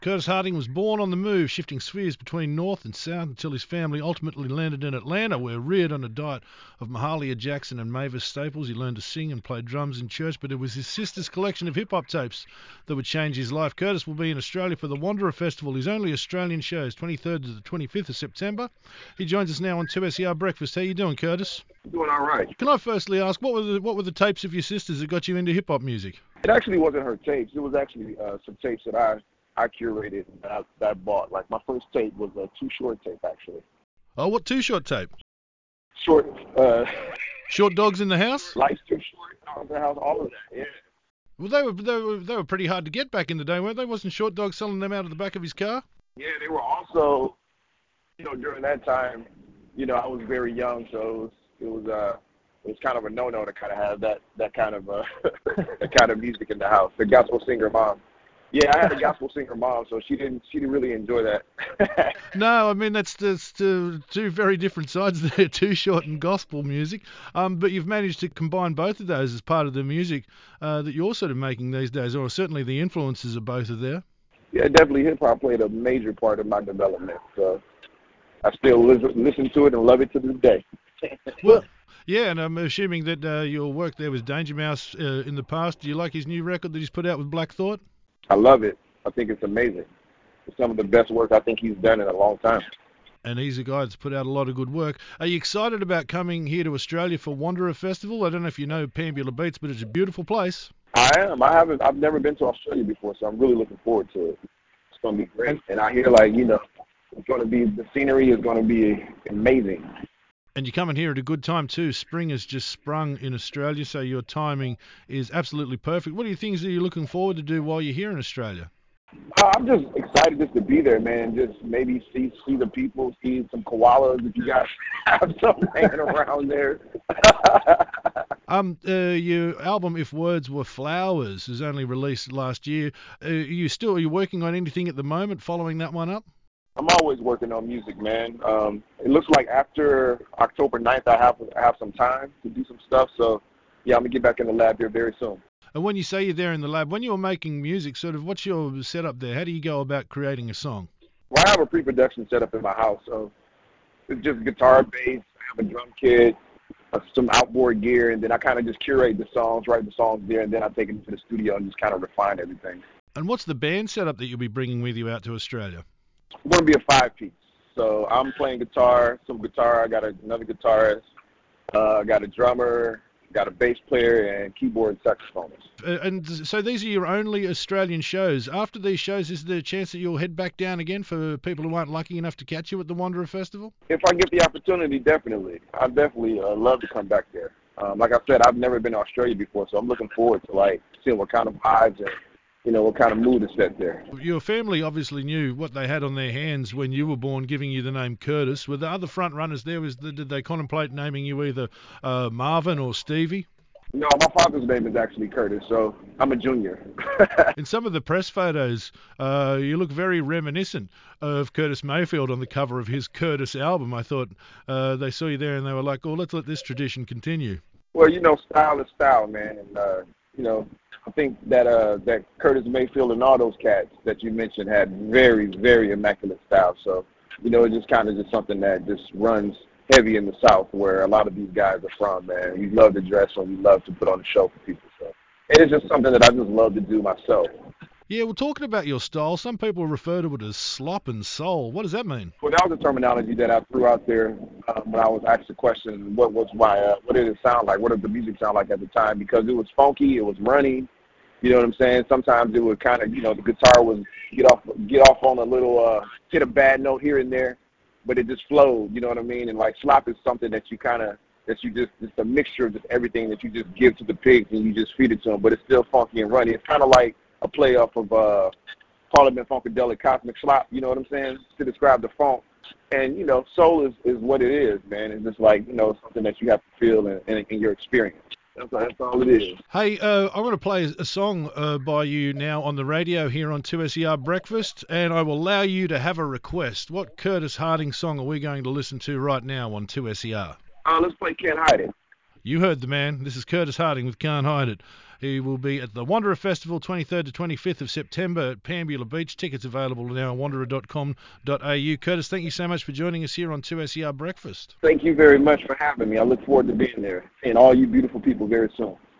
Curtis Harding was born on the move, shifting spheres between north and south until his family ultimately landed in Atlanta, where reared on a diet of Mahalia Jackson and Mavis Staples. He learned to sing and play drums in church, but it was his sister's collection of hip-hop tapes that would change his life. Curtis will be in Australia for the Wanderer Festival. His only Australian show is 23rd to the 25th of September. He joins us now on 2SER Breakfast. How you doing, Curtis? Doing all right. Can I firstly ask, what were the tapes of your sisters that got you into hip-hop music? It actually wasn't her tapes. It was actually some tapes that I curated and that I bought. Like, my first tape was a Too Short tape, actually. Oh, what Too Short tape? Short. Short Dogs in the House? Life's Too Short, Dogs in the House, all of that, yeah. Well, they were pretty hard to get back in the day, weren't they? Wasn't Short Dog selling them out of the back of his car? Yeah, they were also, during that time, I was very young, so it was kind of a no-no to kind of have that kind of that kind of music in the house. The gospel singer mom. Yeah, I had a gospel singer mom, so she didn't really enjoy that. No, I mean that's two very different sides there, Too Short and gospel music. But you've managed to combine both of those as part of the music that you're sort of making these days, or certainly the influences of both are there. Yeah, definitely hip hop played a major part of my development. So I still listen to it and love it to this day. Well, yeah, and I'm assuming that your work there with Danger Mouse in the past. Do you like his new record that he's put out with Black Thought? I love it. I think it's amazing. It's some of the best work I think he's done in a long time. And he's a guy that's put out a lot of good work. Are you excited about coming here to Australia for Wanderer Festival? I don't know if you know Pambula Beats, but it's a beautiful place. I am. I've never been to Australia before, so I'm really looking forward to it. It's going to be great. And I hear, it's going to be, the scenery is going to be amazing. And you're coming here at a good time too. Spring has just sprung in Australia, so your timing is absolutely perfect. What are your things that you're looking forward to do while you're here in Australia? I'm just excited just to be there, man. Just maybe see the people, see some koalas if you guys have some hanging around there. Your album If Words Were Flowers was only released last year. Are you working on anything at the moment following that one up? I'm always working on music, man. It looks like after October 9th, I have some time to do some stuff. So, yeah, I'm going to get back in the lab here very soon. And when you say you're there in the lab, when you're making music, sort of what's your setup there? How do you go about creating a song? Well, I have a pre-production setup in my house. So it's just guitar, bass, I have a drum kit, some outboard gear, and then I kind of just curate the songs, write the songs there, and then I take them to the studio and just kind of refine everything. And what's the band setup that you'll be bringing with you out to Australia? It's going to be a 5-piece. So I'm playing guitar, I got another guitarist, I got a drummer, got a bass player, and keyboard and saxophonist. And so these are your only Australian shows. After these shows, is there a chance that you'll head back down again for people who aren't lucky enough to catch you at the Wanderer Festival? If I get the opportunity, definitely. I'd definitely love to come back there. Like I said, I've never been to Australia before, so I'm looking forward to seeing what kind of vibes and what kind of mood is set there. Your family obviously knew what they had on their hands when you were born, giving you the name Curtis. Were the other front runners there? Did they contemplate naming you either Marvin or Stevie? No, my father's name is actually Curtis, so I'm a junior. In some of the press photos, you look very reminiscent of Curtis Mayfield on the cover of his Curtis album. I thought they saw you there and they were like, oh, let's let this tradition continue. Well, style is style, man. And, I think that Curtis Mayfield and all those cats that you mentioned had very, very immaculate style. So, it's just kind of just something that just runs heavy in the South where a lot of these guys are from, man. We love to dress and we love to put on a show for people. So it's just something that I just love to do myself. Yeah, well, talking about your style, some people refer to it as slop and soul. What does that mean? Well, that was a terminology that I threw out there when I was asked the question, what did it sound like? What did the music sound like at the time? Because it was funky, it was running. You know what I'm saying? Sometimes it would kind of, the guitar would get off on a little, hit a bad note here and there, but it just flowed. You know what I mean? And slop is something that it's a mixture of just everything that you just give to the pigs and you just feed it to them, but it's still funky and runny. It's kind of like a play off of Parliament Funkadelic Cosmic Slop, you know what I'm saying, to describe the funk. And, soul is what it is, man. It's just something that you have to feel in your experience. That's all it is. Hey, I'm going to play a song by you now on the radio here on 2SER Breakfast, and I will allow you to have a request. What Curtis Harding song are we going to listen to right now on 2SER? Let's play Can't Hide It. You heard the man. This is Curtis Harding with Can't Hide It. He will be at the Wanderer Festival 23rd to 25th of September at Pambula Beach. Tickets available now on wanderer.com.au. Curtis, thank you so much for joining us here on 2SER Breakfast. Thank you very much for having me. I look forward to being there and all you beautiful people very soon.